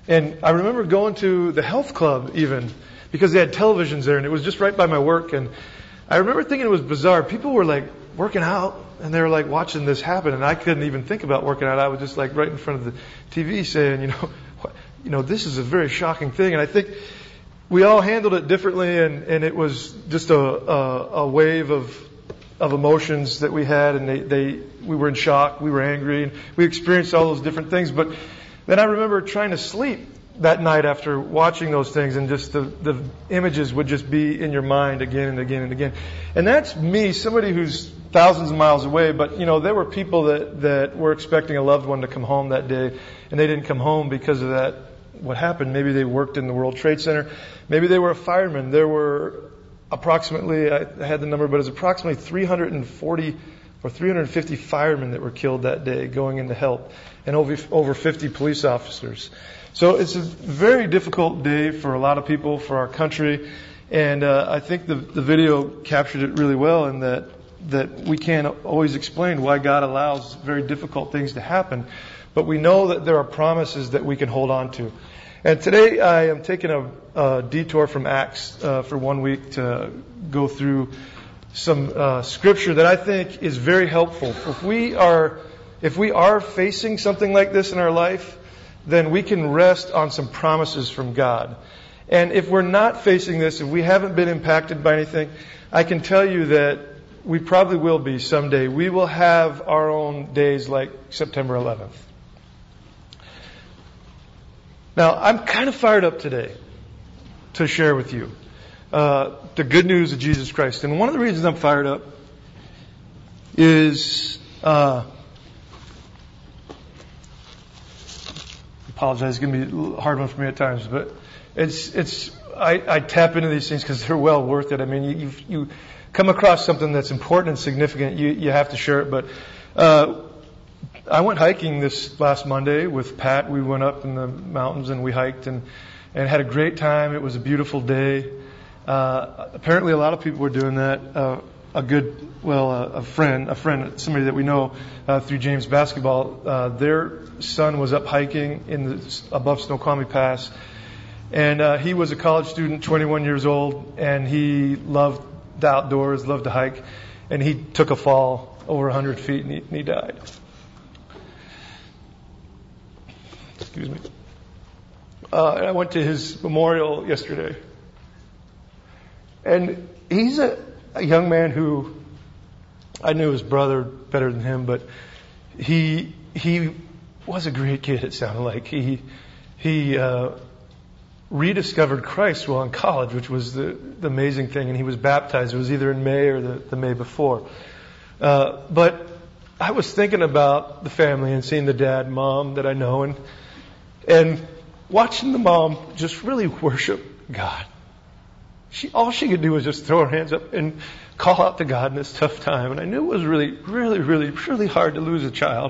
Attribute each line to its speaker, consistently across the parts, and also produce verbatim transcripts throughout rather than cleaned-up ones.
Speaker 1: And I remember going to the health club even, because they had televisions there, and it was just right by my work. And I remember thinking it was bizarre. People were like working out, and they were like watching this happen, and I couldn't even think about working out. I was just like right in front of the T V saying, you know, you know, this is a very shocking thing. And I think we all handled it differently, and, and it was just a, a, a wave of of emotions that we had, and they, they we were in shock, we were angry, and we experienced all those different things. But then I remember trying to sleep that night after watching those things, and just the, the images would just be in your mind again and again and again. And that's me, somebody who's thousands of miles away, but you know, there were people that, that were expecting a loved one to come home that day, and they didn't come home because of that. What happened? Maybe they worked in the World Trade Center. Maybe they were a fireman. There were approximately, I had the number, but it was approximately three hundred forty or three hundred fifty firemen that were killed that day going in to help, and over, over fifty police officers. So it's a very difficult day for a lot of people, for our country, and uh, I think the, the video captured it really well, in that, that we can't always explain why God allows very difficult things to happen, but we know that there are promises that we can hold on to. And today I am taking a, a detour from Acts uh, for one week to go through some uh, scripture that I think is very helpful. If we are, if we are facing something like this in our life, then we can rest on some promises from God. And if we're not facing this, if we haven't been impacted by anything, I can tell you that we probably will be someday. We will have our own days like September eleventh. Now, I'm kind of fired up today to share with you uh, the good news of Jesus Christ. And one of the reasons I'm fired up is, uh, I apologize, it's going to be a hard one for me at times, but it's, it's, I, I tap into these things because they're well worth it. I mean, you, you, you come across something that's important and significant, you, you have to share it. But, uh, I went hiking this last Monday with Pat. We went up in the mountains and we hiked and, and had a great time. It was a beautiful day. Uh, apparently a lot of people were doing that. Uh, a good, well, uh, a friend, a friend, somebody that we know uh, through James Basketball, uh, their son was up hiking in the, above Snoqualmie Pass. And uh, he was a college student, twenty-one years old, and he loved the outdoors, loved to hike. And he took a fall over one hundred feet and he, and he died. Excuse me. Uh, and I went to his memorial yesterday. And he's a, a young man who, I knew his brother better than him, but he he was a great kid, it sounded like. He he uh, rediscovered Christ while in college, which was the, the amazing thing, and he was baptized. It was either in May or the, the May before. Uh, but I was thinking about the family and seeing the dad, mom that I know, and And watching the mom just really worship God. She, all she could do was just throw her hands up and call out to God in this tough time. And I knew it was really, really, really, really hard to lose a child.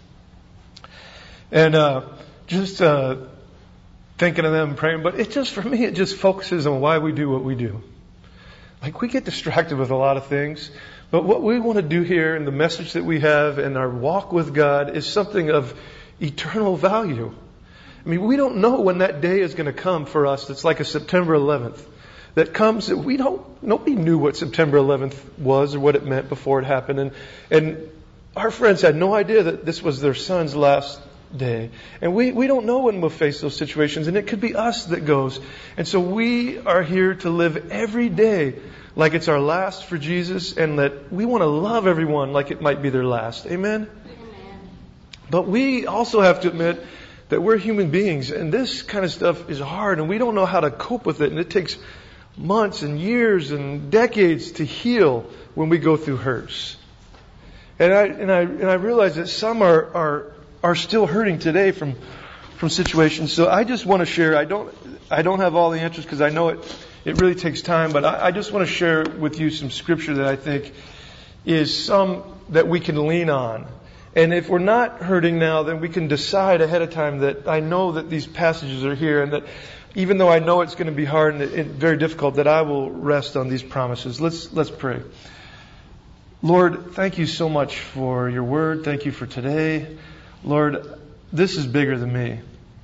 Speaker 1: And uh, just uh, thinking of them, praying. But it just, for me, it just focuses on why we do what we do. Like, we get distracted with a lot of things. But what we want to do here, and the message that we have, and our walk with God, is something of eternal value. I mean, we don't know when that day is going to come for us. It's like a September eleventh that comes that we don't, nobody knew what September eleventh was or what it meant before it happened. And, and our friends had no idea that this was their son's last day. And we, we don't know when we'll face those situations. And it could be us that goes. And so we are here to live every day like it's our last for Jesus, and that we want to love everyone like it might be their last. Amen? Amen. But we also have to admit that we're human beings, and this kind of stuff is hard, and we don't know how to cope with it, and it takes months and years and decades to heal when we go through hurts. And I and I and I realize that some are are are still hurting today from from situations. So I just want to share. I don't I don't have all the answers because I know it it really takes time, but I, I just want to share with you some scripture that I think is some that we can lean on. And if we're not hurting now, then we can decide ahead of time that I know that these passages are here, and that even though I know it's going to be hard and it, it, very difficult, that I will rest on these promises. Let's let's pray. Lord, thank you so much for your word. Thank you for today. Lord, this is bigger than me.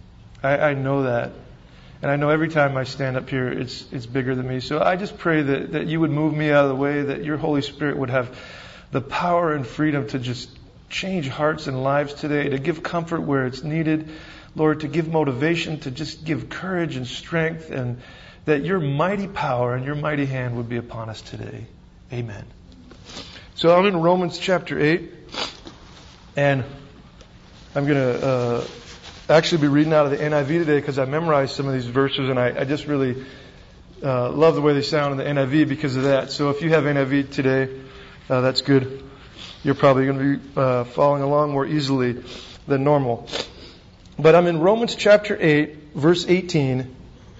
Speaker 1: I, I know that. And I know every time I stand up here, it's it's bigger than me. So I just pray that, that you would move me out of the way, that your Holy Spirit would have the power and freedom to just change hearts and lives today, to give comfort where it's needed, Lord, to give motivation, to just give courage and strength, and that your mighty power and your mighty hand would be upon us today. Amen. So I'm in Romans chapter eight, and I'm going to uh, actually be reading out of the N I V today because I memorized some of these verses, and I, I just really uh, love the way they sound in the N I V because of that. So if you have N I V today, uh, that's good. You're probably going to be uh, following along more easily than normal. But I'm in Romans chapter eight, verse eighteen.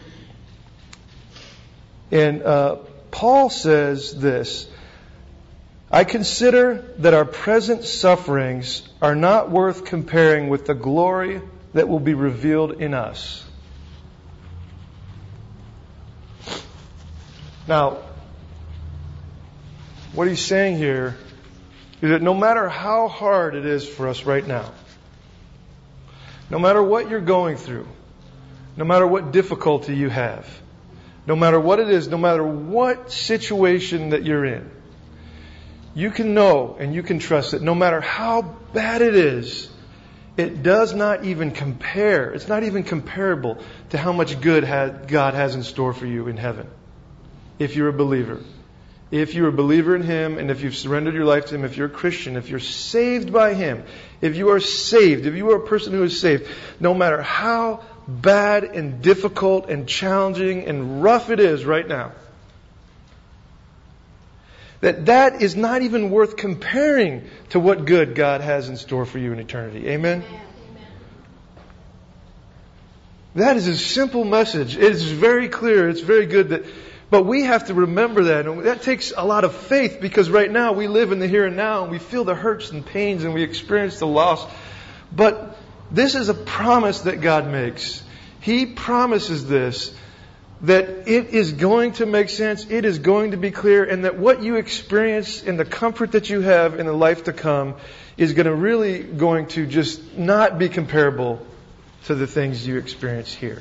Speaker 1: And uh, Paul says this: I consider that our present sufferings are not worth comparing with the glory that will be revealed in us. Now, what he's saying here is that no matter how hard it is for us right now, no matter what you're going through, no matter what difficulty you have, no matter what it is, no matter what situation that you're in, you can know and you can trust that no matter how bad it is, it does not even compare. It's not even comparable to how much good God has in store for you in heaven. If you're a believer. If you're a believer in Him, and if you've surrendered your life to Him, if you're a Christian, if you're saved by Him, if you are saved, if you are a person who is saved, no matter how bad and difficult and challenging and rough it is right now, that that is not even worth comparing to what good God has in store for you in eternity. Amen? Amen. That is a simple message. It is very clear. It's very good that, but we have to remember that. And that takes a lot of faith, because right now we live in the here and now and we feel the hurts and pains and we experience the loss. But this is a promise that God makes. He promises this, that it is going to make sense, it is going to be clear, and that what you experience and the comfort that you have in the life to come is going to really going to just not be comparable to the things you experience here.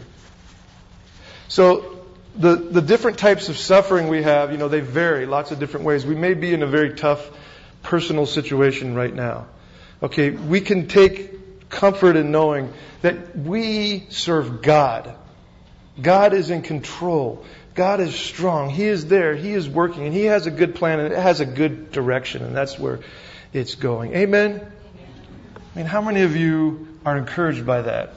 Speaker 1: So the the different types of suffering we have, you know, they vary lots of different ways. We may be in a very tough personal situation right now. Okay, we can take comfort in knowing that we serve God. God is in control. God is strong. He is there. He is working. And He has a good plan. And it has a good direction. And that's where it's going. Amen? I mean, how many of you are encouraged by that?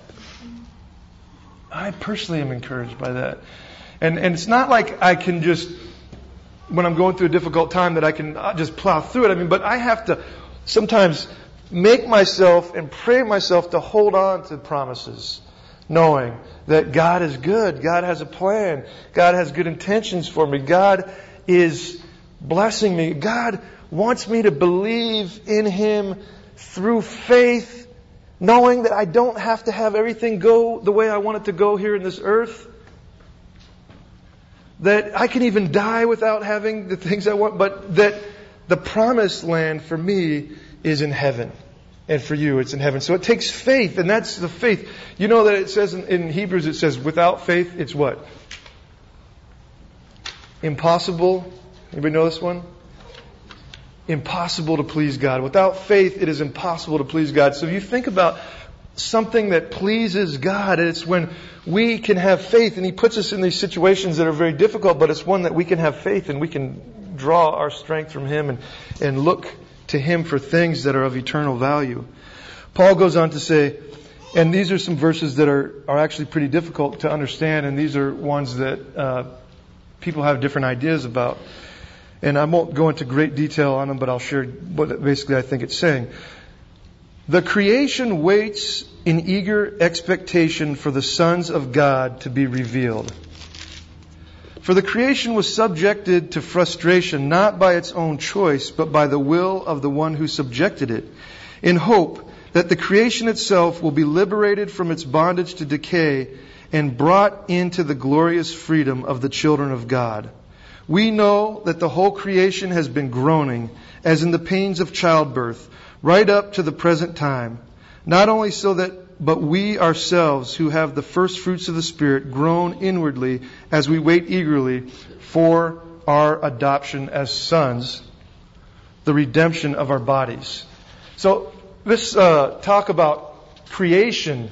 Speaker 1: I personally am encouraged by that. And and it's not like I can just, when I'm going through a difficult time, that I can just plow through it. I mean, but I have to sometimes make myself and pray myself to hold on to promises, knowing that God is good. God has a plan. God has good intentions for me. God is blessing me. God wants me to believe in Him through faith, knowing that I don't have to have everything go the way I want it to go here in this earth. That I can even die without having the things I want, but that the promised land for me is in heaven. And for you, it's in heaven. So it takes faith, and that's the faith. You know that it says in, in Hebrews, it says, without faith, it's what? Impossible. Anybody know this one? Impossible to please God. Without faith, it is impossible to please God. So if you think about something that pleases God, it's when we can have faith, and He puts us in these situations that are very difficult, but it's one that we can have faith, and we can draw our strength from Him and, and look to Him for things that are of eternal value. Paul goes on to say, and these are some verses that are, are actually pretty difficult to understand, and these are ones that uh, people have different ideas about. And I won't go into great detail on them, but I'll share what basically I think it's saying. The creation waits in eager expectation for the sons of God to be revealed. For the creation was subjected to frustration, not by its own choice, but by the will of the one who subjected it, in hope that the creation itself will be liberated from its bondage to decay and brought into the glorious freedom of the children of God. We know that the whole creation has been groaning, as in the pains of childbirth, right up to the present time. Not only so that
Speaker 2: but we ourselves who have the first fruits of the Spirit groan inwardly as we wait eagerly for our adoption as sons, the redemption of our bodies. So this uh, talk about creation,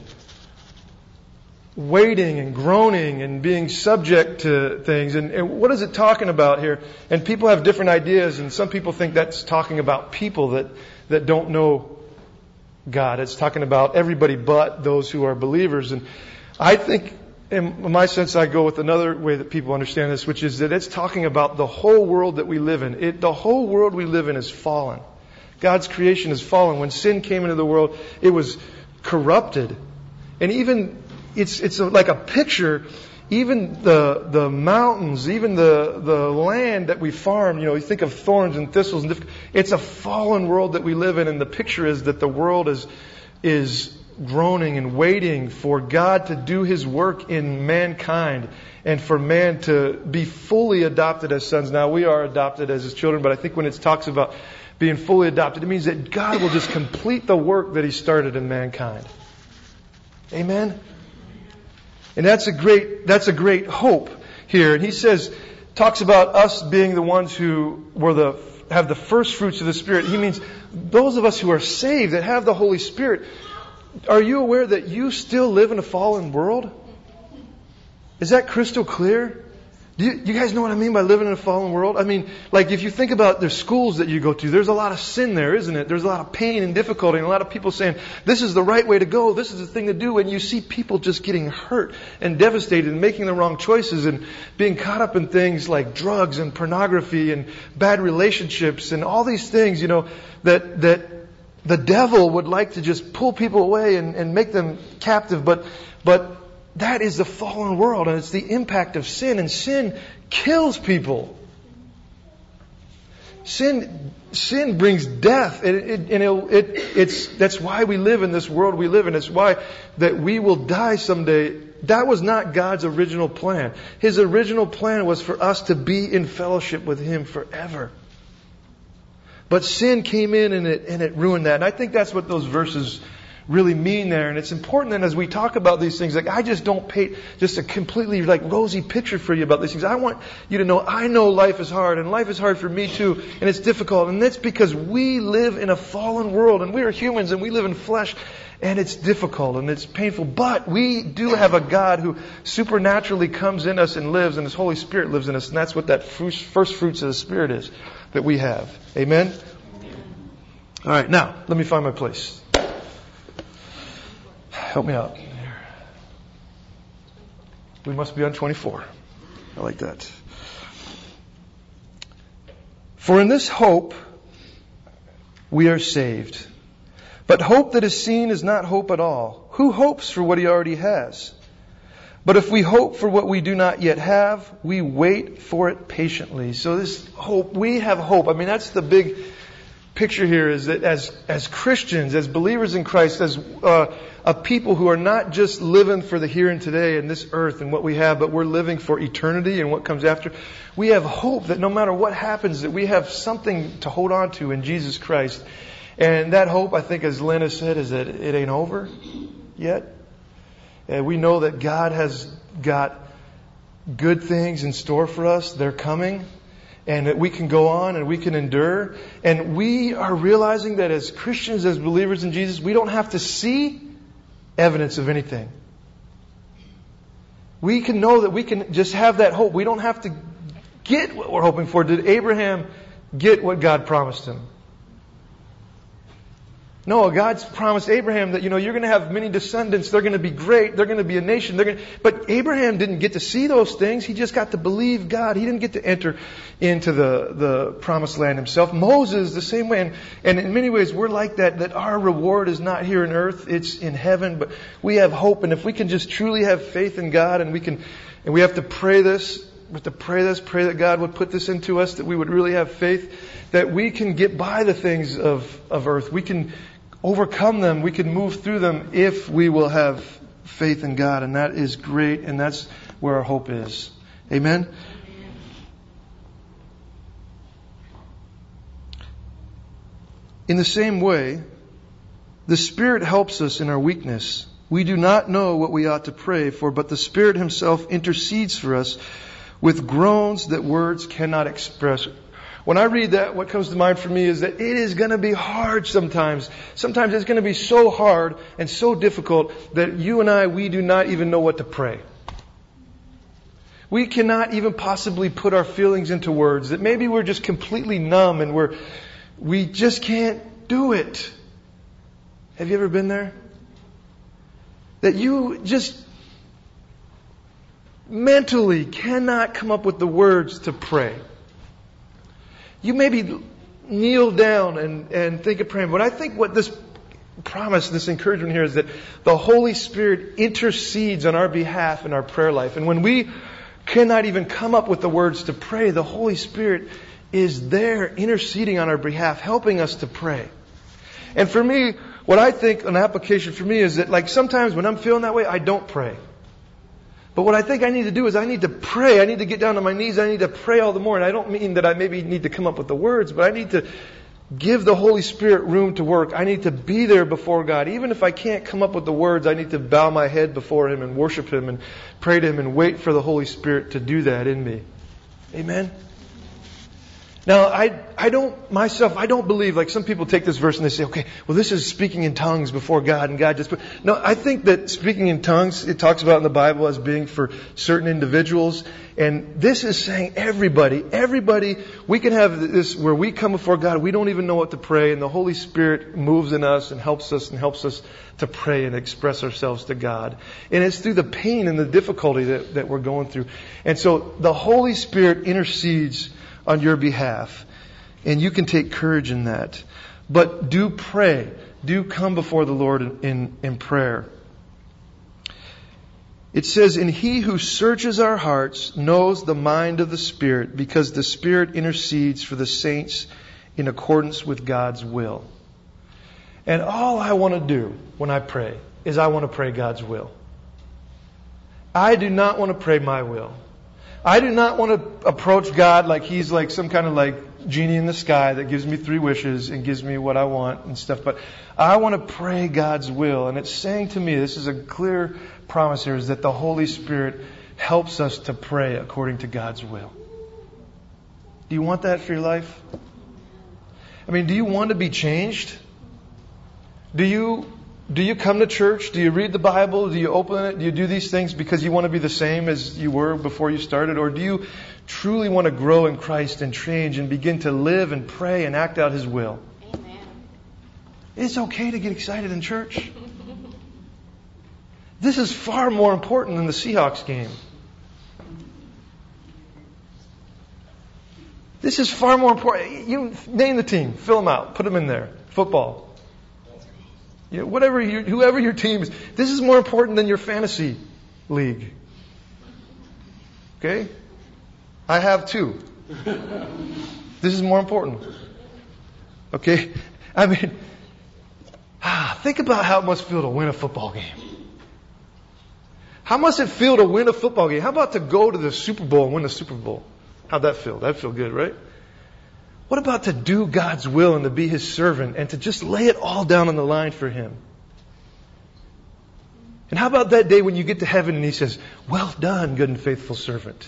Speaker 2: waiting and groaning and being subject to things. And, and what is it talking about here? And people have different ideas, and some people think that's talking about people that, that don't know God. It's talking about everybody but those who are believers. And I think, in my sense, I go with another way that people understand this, which is that it's talking about the whole world that we live in. It, the whole world we live in is fallen. God's creation is fallen. When sin came into the world, it was corrupted. And even It's it's like a picture. Even the the mountains, even the the land that we farm. You know, you think of thorns and thistles, and it's a fallen world that we live in. And the picture is that the world is is groaning and waiting for God to do His work in mankind, and for man to be fully adopted as sons. Now we are adopted as His children, but I think when it talks about being fully adopted, it means that God will just complete the work that He started in mankind. Amen. And that's a great, that's a great hope here. And he says, talks about us being the ones who were the, have the first fruits of the Spirit. He means those of us who are saved, that have the Holy Spirit. Are you aware that you still live in a fallen world? Is that crystal clear? Do you, you guys know what I mean by living in a fallen world? I mean, like if you think about the schools that you go to, there's a lot of sin there, isn't it? There's a lot of pain and difficulty, and a lot of people saying, this is the right way to go, this is the thing to do, and you see people just getting hurt and devastated and making the wrong choices and being caught up in things like drugs and pornography and bad relationships and all these things, you know, that that the devil would like to just pull people away and, and make them captive, but but that is the fallen world, and it's the impact of sin, and sin kills people. Sin, sin brings death, and, it, and it, it, it's that's why we live in this world we live in. It's why that we will die someday. That was not God's original plan. His original plan was for us to be in fellowship with Him forever. But sin came in and it and it ruined that. And I think that's what those verses really mean there. And it's important that as we talk about these things, like I just don't paint just a completely like rosy picture for you about these things. I want you to know I know life is hard, and life is hard for me too, and it's difficult. And that's because we live in a fallen world, and we are humans, and we live in flesh, and it's difficult and it's painful. But we do have a God who supernaturally comes in us and lives, and His Holy Spirit lives in us. And that's what that first fruits of the Spirit is that we have. Amen? All right, now let me find my place. Help me out. We must be on twenty-four. I like that. For in this hope we are saved. But hope that is seen is not hope at all. Who hopes for what he already has? But if we hope for what we do not yet have, we wait for it patiently. So this hope, we have hope. I mean, that's the big picture here, is that as as Christians, as believers in Christ, as uh, a people who are not just living for the here and today and this earth and what we have, but we're living for eternity and what comes after. We have hope that no matter what happens, that we have something to hold on to in Jesus Christ. And that hope, I think, as Lynn has said, is that it ain't over yet. And we know that God has got good things in store for us. They're coming. And that we can go on and we can endure. And we are realizing that as Christians, as believers in Jesus, we don't have to see evidence of anything. We can know that we can just have that hope. We don't have to get what we're hoping for. Did Abraham get what God promised him? No, God's promised Abraham that, you know, you're going to have many descendants. They're going to be great. They're going to be a nation. They're going to... But Abraham didn't get to see those things. He just got to believe God. He didn't get to enter into the, the promised land himself. Moses, the same way. And, and in many ways, we're like that, that our reward is not here on earth. It's in heaven. But we have hope. And if we can just truly have faith in God, and we can, and we have to pray this, we have to pray this, pray that God would put this into us, that we would really have faith, that we can get by the things of, of earth. We can overcome them. We can move through them if we will have faith in God. And that is great. And that's where our hope is. Amen? In the same way, the Spirit helps us in our weakness. We do not know what we ought to pray for, but the Spirit Himself intercedes for us with groans that words cannot express. When I read that, what comes to mind for me is that it is going to be hard sometimes. Sometimes it's going to be so hard and so difficult that you and I, we do not even know what to pray. We cannot even possibly put our feelings into words. That maybe we're just completely numb and we're, we just can't do it. Have you ever been there? That you just mentally cannot come up with the words to pray. You maybe kneel down and, and think of praying. But I think what this promise, this encouragement here is that the Holy Spirit intercedes on our behalf in our prayer life. And when we cannot even come up with the words to pray, the Holy Spirit is there interceding on our behalf, helping us to pray. And for me, what I think an application for me is that like sometimes when I'm feeling that way, I don't pray. But what I think I need to do is I need to pray. I need to get down on my knees. I need to pray all the more. And I don't mean that I maybe need to come up with the words, but I need to give the Holy Spirit room to work. I need to be there before God. Even if I can't come up with the words, I need to bow my head before Him and worship Him and pray to Him and wait for the Holy Spirit to do that in me. Amen? Now, I I don't, myself, I don't believe, like some people take this verse and they say, okay, well this is speaking in tongues before God and God just... No, I think that speaking in tongues, it talks about in the Bible as being for certain individuals. And this is saying everybody, everybody, we can have this where we come before God, we don't even know what to pray, and the Holy Spirit moves in us and helps us and helps us to pray and express ourselves to God. And it's through the pain and the difficulty that, that we're going through. And so the Holy Spirit intercedes on your behalf. And you can take courage in that. But do pray. Do come before the Lord in, in, in prayer. It says, and He who searches our hearts knows the mind of the Spirit, because the Spirit intercedes for the saints in accordance with God's will. And all I want to do when I pray is I want to pray God's will. I do not want to pray my will. I do not want to approach God like He's like some kind of like genie in the sky that gives me three wishes and gives me what I want and stuff. But I want to pray God's will. And it's saying to me, this is a clear promise here, is that the Holy Spirit helps us to pray according to God's will. Do you want that for your life? I mean, do you want to be changed? Do you Do you come to church? Do you read the Bible? Do you open it? Do you do these things because you want to be the same as you were before you started? Or do you truly want to grow in Christ and change and begin to live and pray and act out His will?
Speaker 3: Amen.
Speaker 2: It's okay to get excited in church. This is far more important than the Seahawks game. This is far more important. You name the team. Fill them out. Put them in there. Football. You know, whatever your, whoever your team is, this is more important than your fantasy league. Okay? I have two. This is more important. Okay? I mean, ah, think about how it must feel to win a football game. How must it feel to win a football game? How about to go to the Super Bowl and win the Super Bowl? How'd that feel? That'd feel good, right? What about to do God's will and to be His servant and to just lay it all down on the line for Him? And how about that day when you get to heaven and He says, well done, good and faithful servant?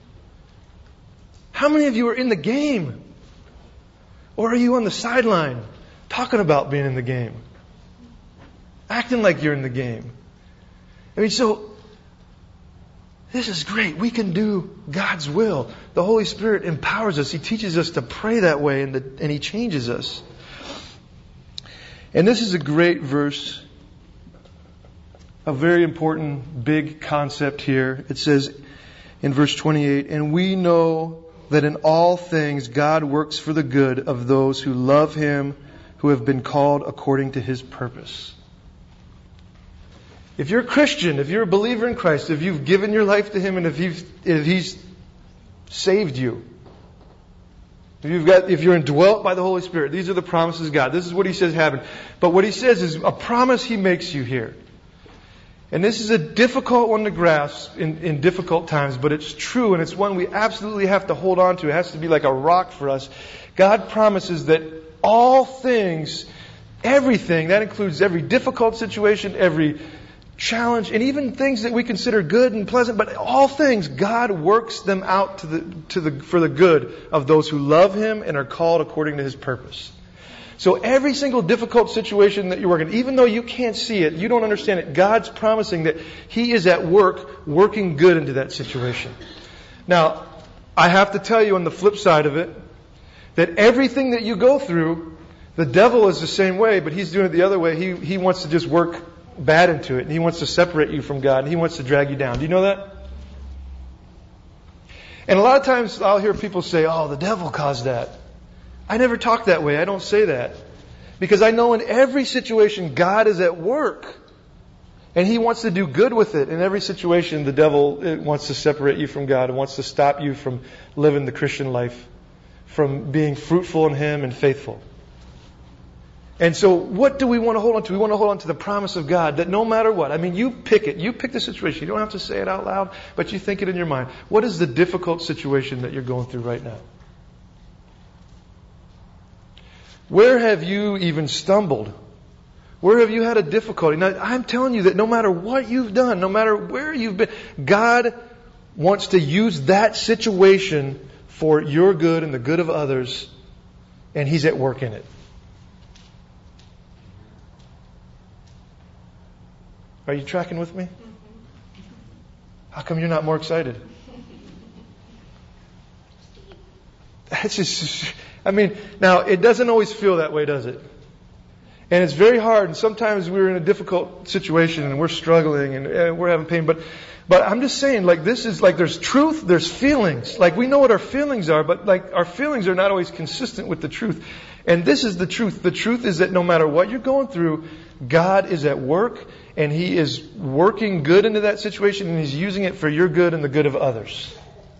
Speaker 2: How many of you are in the game? Or are you on the sideline talking about being in the game? Acting like you're in the game. I mean, so this is great. We can do God's will. The Holy Spirit empowers us. He teaches us to pray that way, and, the, and He changes us. And this is a great verse, a very important, big concept here. It says in verse twenty-eight, and we know that in all things God works for the good of those who love Him, who have been called according to His purpose. If you're a Christian, if you're a believer in Christ, if you've given your life to Him, and if you've, if He's saved you, if you've got, if you're indwelt by the Holy Spirit, these are the promises of God. This is what He says happen. But what He says is a promise He makes you here. And this is a difficult one to grasp in, in difficult times, but it's true, and it's one we absolutely have to hold on to. It has to be like a rock for us. God promises that all things, everything, that includes every difficult situation, every challenge, and even things that we consider good and pleasant, but all things, God works them out to the, to the, for the good of those who love Him and are called according to His purpose. So every single difficult situation that you're working, even though you can't see it, you don't understand it, God's promising that He is at work, working good into that situation. Now, I have to tell you on the flip side of it, that everything that you go through, the devil is the same way, but he's doing it the other way. He, he wants to just work bad into it, and he wants to separate you from God, and he wants to drag you down. Do you know that? And a lot of times I'll hear people say, oh, the devil caused that. I never talk that way. I don't say that. Because I know in every situation God is at work. And He wants to do good with it. In every situation the devil wants to separate you from God and wants to stop you from living the Christian life, from being fruitful in Him and faithful. And so what do we want to hold on to? We want to hold on to the promise of God that no matter what, I mean, you pick it. You pick the situation. You don't have to say it out loud, but you think it in your mind. What is the difficult situation that you're going through right now? Where have you even stumbled? Where have you had a difficulty? Now, I'm telling you that no matter what you've done, no matter where you've been, God wants to use that situation for your good and the good of others, and He's at work in it. Are you tracking with me? How come you're not more excited? That's just, I mean, now it doesn't always feel that way, does it? And it's very hard, and sometimes we're in a difficult situation and we're struggling and, and we're having pain, but but I'm just saying, like, this is like there's truth, there's feelings. Like, we know what our feelings are, but like our feelings are not always consistent with the truth. And this is the truth. The truth is that no matter what you're going through, God is at work, and He is working good into that situation, and He's using it for your good and the good of others.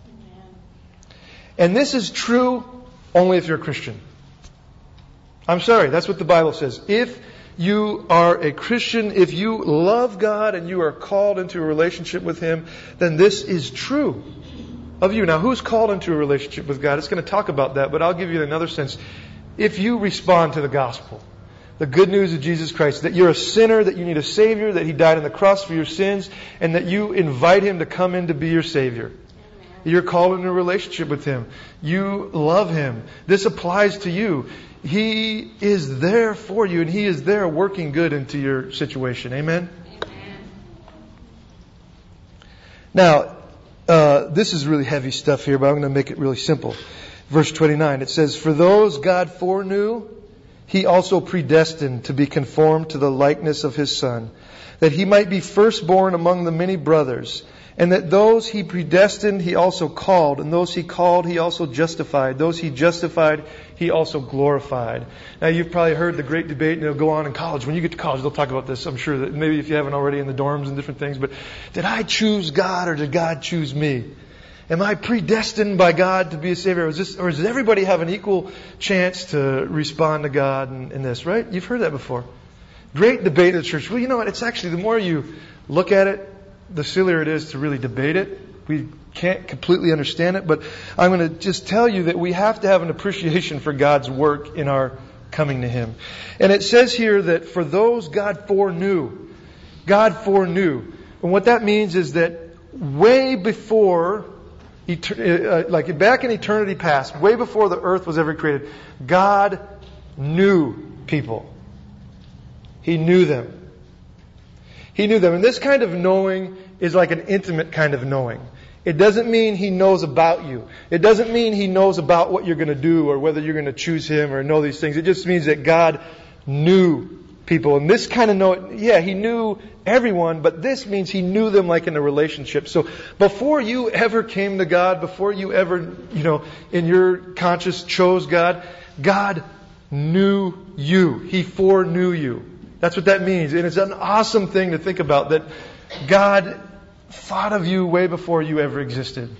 Speaker 2: And this is true only if you're a Christian. I'm sorry, that's what the Bible says. If you are a Christian, if you love God and you are called into a relationship with Him, then this is true of you. Now, who's called into a relationship with God? It's going to talk about that, but I'll give you another sense. If you respond to the gospel, the good news of Jesus Christ, that you're a sinner, that you need a Savior, that He died on the cross for your sins, and that you invite Him to come in to be your Savior. You're called into a relationship with Him. You love Him. This applies to you. He is there for you, and He is there working good into your situation. Amen? Amen. Now, uh, this is really heavy stuff here, but I'm going to make it really simple. Verse twenty-nine, it says, "For those God foreknew, He also predestined to be conformed to the likeness of His Son, that He might be firstborn among the many brothers. And that those He predestined, He also called. And those He called, He also justified. Those He justified, He also glorified." Now, you've probably heard the great debate, and it'll go on in college. When you get to college, they'll talk about this. I'm sure that maybe if you haven't already in the dorms and different things. But did I choose God or did God choose me? Am I predestined by God to be a Savior? Or, is this, or does everybody have an equal chance to respond to God in, in this, right? You've heard that before. Great debate in the church. Well, you know what? It's actually, the more you look at it, the sillier it is to really debate it. We can't completely understand it, but I'm going to just tell you that we have to have an appreciation for God's work in our coming to Him. And it says here that for those God foreknew, God foreknew. And what that means is that way before, like back in eternity past, way before the earth was ever created, God knew people. He knew them. He knew them. And this kind of knowing is like an intimate kind of knowing. It doesn't mean He knows about you. It doesn't mean He knows about what you're going to do or whether you're going to choose Him or know these things. It just means that God knew people. And this kind of know, yeah, He knew everyone, but this means He knew them like in a relationship. So before you ever came to God, before you ever, you know, in your conscience chose God, God knew you. He foreknew you. That's what that means. And it's an awesome thing to think about, that God thought of you way before you ever existed.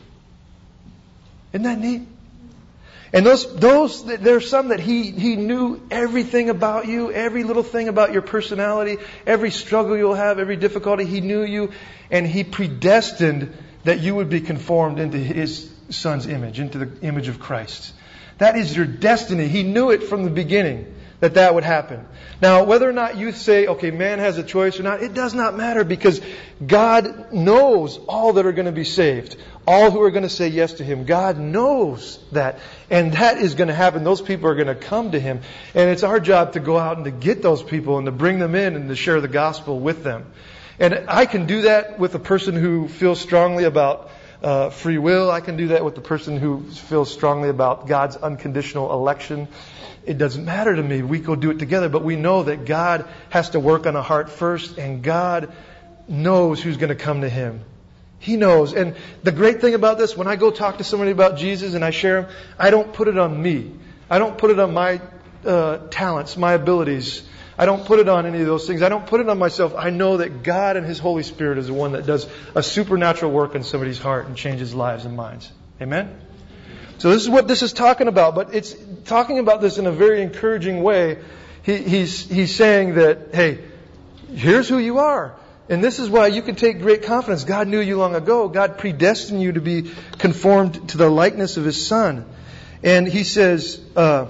Speaker 2: Isn't that neat? And those, those, there's some that He, He knew everything about you, every little thing about your personality, every struggle you'll have, every difficulty. He knew you, and He predestined that you would be conformed into His Son's image, into the image of Christ. That is your destiny. He knew it from the beginning. that that would happen. Now, whether or not you say, okay, man has a choice or not, it does not matter, because God knows all that are going to be saved. All who are going to say yes to Him. God knows that. And that is going to happen. Those people are going to come to Him. And it's our job to go out and to get those people and to bring them in and to share the gospel with them. And I can do that with a person who feels strongly about uh, free will. I can do that with the person who feels strongly about God's unconditional election. It doesn't matter to me. We go do it together. But we know that God has to work on a heart first. And God knows who's going to come to Him. He knows. And the great thing about this, when I go talk to somebody about Jesus and I share Him, I don't put it on me. I don't put it on my uh, talents, my abilities. I don't put it on any of those things. I don't put it on myself. I know that God and His Holy Spirit is the one that does a supernatural work in somebody's heart and changes lives and minds. Amen? So this is what this is talking about. But it's talking about this in a very encouraging way. He, he's, he's saying that, hey, here's who you are. And this is why you can take great confidence. God knew you long ago. God predestined you to be conformed to the likeness of His Son. And He says, uh,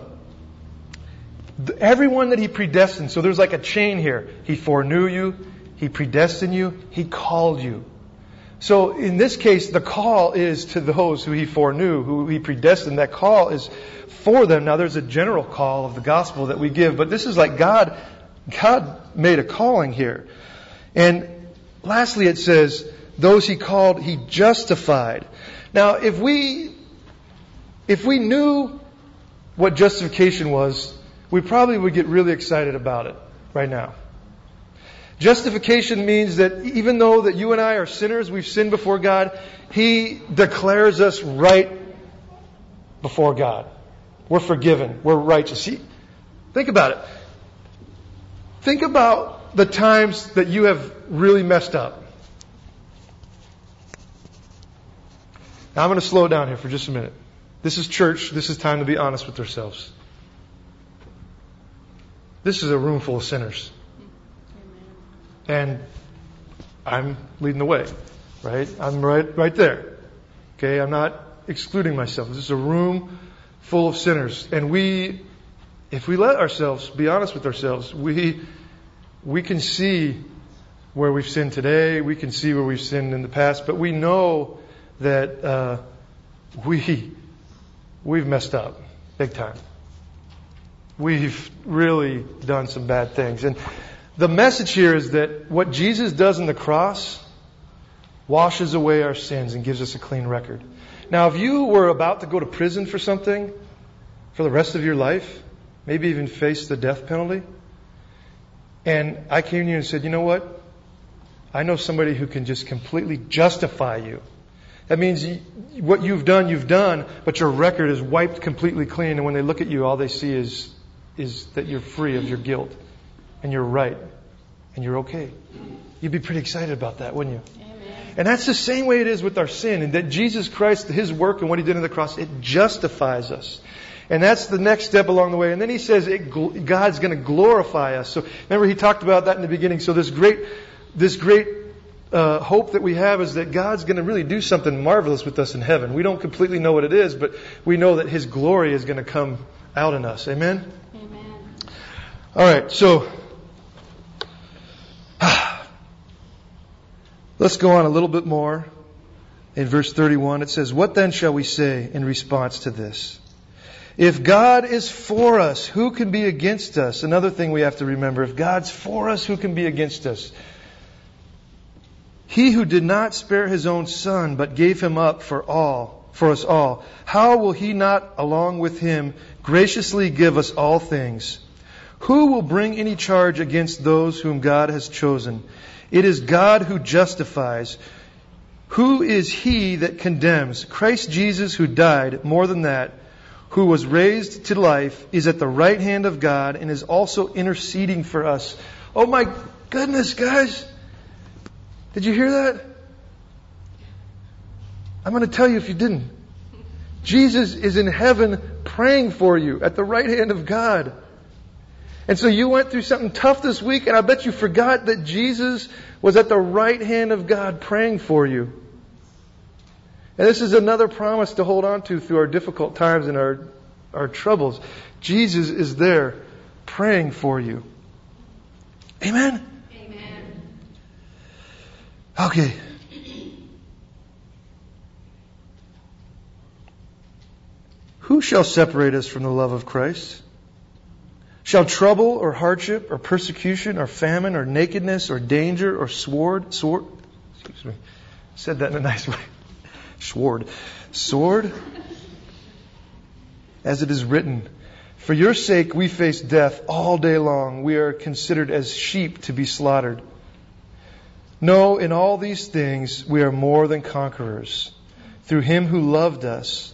Speaker 2: everyone that He predestined. So there's like a chain here. He foreknew you. He predestined you. He called you. So in this case, the call is to those who He foreknew, who He predestined. That call is for them. Now there's a general call of the gospel that we give. But this is like God, God made a calling here. And lastly, it says, those He called, He justified. Now, if we, if we knew what justification was, we probably would get really excited about it right now. Justification means that even though that you and I are sinners, we've sinned before God, He declares us right before God. We're forgiven. We're righteous. See, think about it. Think about the times that you have really messed up. Now I'm going to slow down here for just a minute. This is church. This is time to be honest with ourselves. This is a room full of sinners. And I'm leading the way, right? I'm right, right there. Okay, I'm not excluding myself. This is a room full of sinners. And we, if we let ourselves be honest with ourselves, we... We can see where we've sinned today. We can see where we've sinned in the past. But we know that uh, we, we've messed up big time. We've really done some bad things. And the message here is that what Jesus does on the cross washes away our sins and gives us a clean record. Now, if you were about to go to prison for something for the rest of your life, maybe even face the death penalty, and I came to you and said, you know what? I know somebody who can just completely justify you. That means you, what you've done, you've done, but your record is wiped completely clean. And when they look at you, all they see is, is that you're free of your guilt. And you're right. And you're okay. You'd be pretty excited about that, wouldn't you? Amen. And that's the same way it is with our sin. And that Jesus Christ, His work and what He did on the cross, it justifies us. And that's the next step along the way. And then He says it, God's going to glorify us. So remember, He talked about that in the beginning. So this great, this great uh, hope that we have is that God's going to really do something marvelous with us in heaven. We don't completely know what it is, but we know that His glory is going to come out in us. Amen?
Speaker 3: Amen.
Speaker 2: All right. So let's go on a little bit more. In verse thirty-one, it says, "What then shall we say in response to this? If God is for us, who can be against us?" Another thing we have to remember, if God's for us, who can be against us? "He who did not spare His own Son, but gave Him up for all, for us all, how will He not, along with Him, graciously give us all things? Who will bring any charge against those whom God has chosen? It is God who justifies. Who is He that condemns? Christ Jesus, who died, more than that, who was raised to life, is at the right hand of God and is also interceding for us." Oh my goodness, guys. Did you hear that? I'm going to tell you if you didn't. Jesus is in heaven praying for you at the right hand of God. And so you went through something tough this week, and I bet you forgot that Jesus was at the right hand of God praying for you. And this is another promise to hold on to through our difficult times and our, our troubles. Jesus is there praying for you. Amen?
Speaker 3: Amen.
Speaker 2: Okay. Who shall separate us from the love of Christ? Shall trouble or hardship or persecution or famine or nakedness or danger or sword, sword, excuse me, said that in a nice way. Sword. Sword. As it is written, for your sake we face death all day long. We are considered as sheep to be slaughtered. No, in all these things we are more than conquerors through Him who loved us.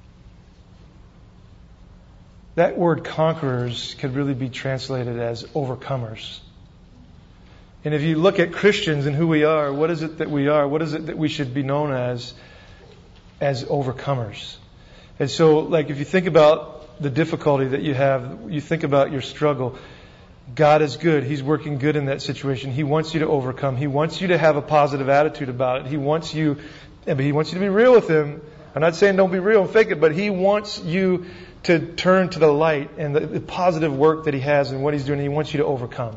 Speaker 2: That word conquerors could really be translated as overcomers. And if you look at Christians and who we are, what is it that we are? What is it that we should be known as? As overcomers. And so, like, if you think about the difficulty that you have, you think about your struggle, God is good. He's working good in that situation. He wants you to overcome. He wants you to have a positive attitude about it. He wants you, but He wants you to be real with Him. I'm not saying don't be real and fake it, but He wants you to turn to the light and the, the positive work that He has and what He's doing. He wants you to overcome.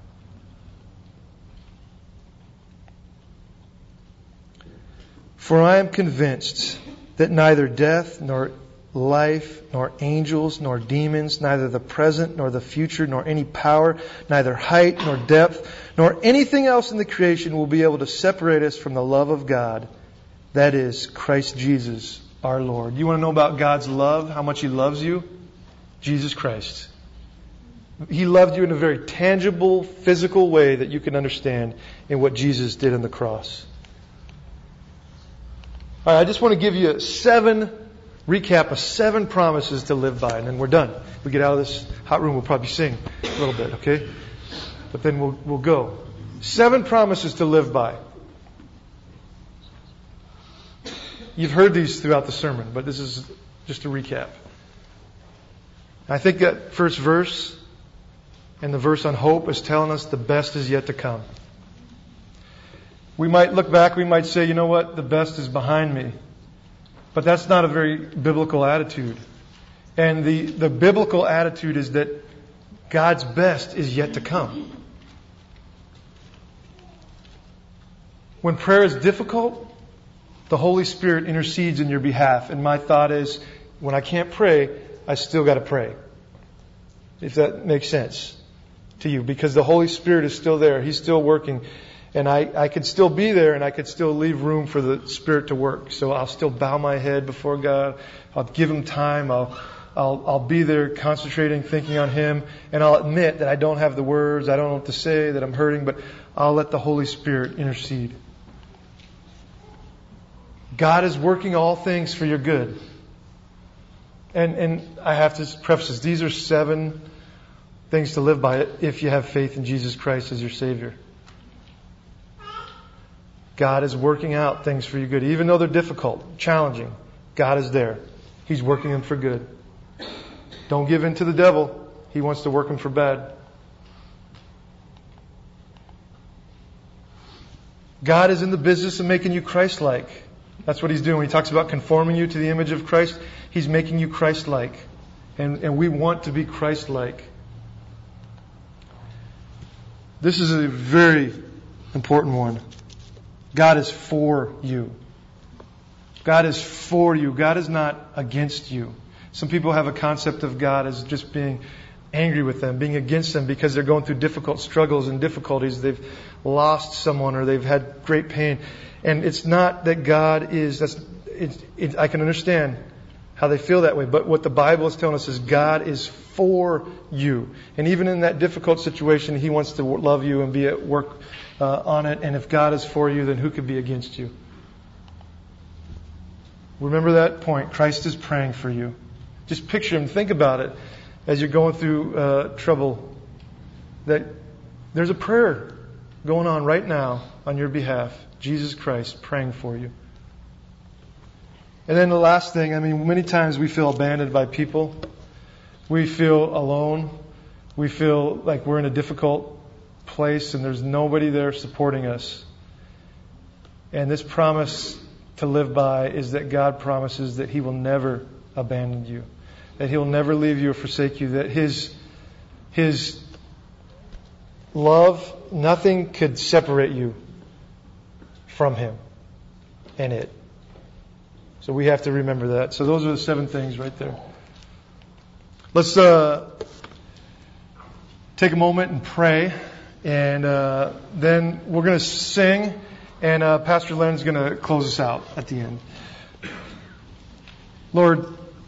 Speaker 2: For I am convinced that neither death, nor life, nor angels, nor demons, neither the present, nor the future, nor any power, neither height, nor depth, nor anything else in the creation will be able to separate us from the love of God. That is Christ Jesus, our Lord. You want to know about God's love? How much He loves you? Jesus Christ. He loved you in a very tangible, physical way that you can understand in what Jesus did on the cross. All right, I just want to give you seven, recap of seven promises to live by, and then we're done. We get out of this hot room, we'll probably sing a little bit, okay? But then we'll we'll go. Seven promises to live by. You've heard these throughout the sermon, but this is just a recap. I think that first verse and the verse on hope is telling us the best is yet to come. We might look back, we might say, you know what, the best is behind me. But that's not a very biblical attitude. And the, the biblical attitude is that God's best is yet to come. When prayer is difficult, the Holy Spirit intercedes in your behalf. And my thought is, when I can't pray, I still got to pray. If that makes sense to you. Because the Holy Spirit is still there. He's still working. And I, I could still be there and I could still leave room for the Spirit to work. So I'll still bow my head before God. I'll give Him time. I'll, I'll, I'll be there concentrating, thinking on Him. And I'll admit that I don't have the words. I don't know what to say, that I'm hurting. But I'll let the Holy Spirit intercede. God is working all things for your good. And, and I have to preface this. These are seven things to live by if you have faith in Jesus Christ as your Savior. God is working out things for your good. Even though they're difficult, challenging, God is there. He's working them for good. Don't give in to the devil. He wants to work them for bad. God is in the business of making you Christ-like. That's what He's doing. When He talks about conforming you to the image of Christ, He's making you Christ-like. And, and we want to be Christ-like. This is a very important one. God is for you. God is for you. God is not against you. Some people have a concept of God as just being angry with them, being against them because they're going through difficult struggles and difficulties. They've lost someone or they've had great pain. And it's not that God is, that's, it, it, I can understand how they feel that way. But what the Bible is telling us is God is for you. And even in that difficult situation, He wants to love you and be at work uh, on it. And if God is for you, then who could be against you? Remember that point. Christ is praying for you. Just picture Him. Think about it as you're going through uh, trouble. That there's a prayer going on right now on your behalf. Jesus Christ praying for you. And then the last thing, I mean, many times we feel abandoned by people. We feel alone. We feel like we're in a difficult place and there's nobody there supporting us. And this promise to live by is that God promises that He will never abandon you. That He'll never leave you or forsake you. That His His love, nothing could separate you from Him and it. So we have to remember that. So those are the seven things right there. Let's uh, take a moment and pray. And uh, then we're going to sing. And uh, Pastor Len's going to close us out at the end. Lord,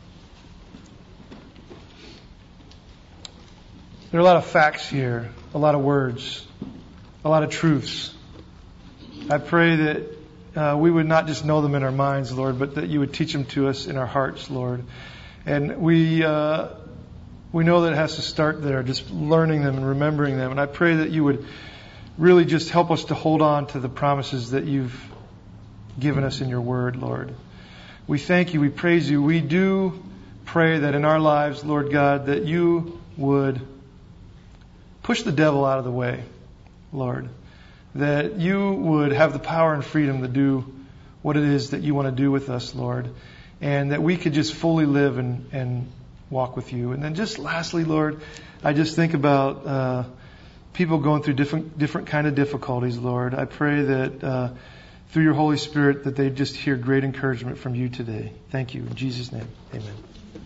Speaker 2: there are a lot of facts here, a lot of words, a lot of truths. I pray that uh, we would not just know them in our minds, Lord, but that you would teach them to us in our hearts, Lord. And we uh, we know that it has to start there, just learning them and remembering them. And I pray that you would really just help us to hold on to the promises that you've given us in your word, Lord. We thank you. We praise you. We do pray that in our lives, Lord God, that you would push the devil out of the way, Lord. That you would have the power and freedom to do what it is that you want to do with us, Lord. And that we could just fully live and, and walk with you. And then just lastly, Lord, I just think about uh, people going through different different kind of difficulties, Lord. I pray that uh, through your Holy Spirit that they just hear great encouragement from you today. Thank you. In Jesus' name, amen.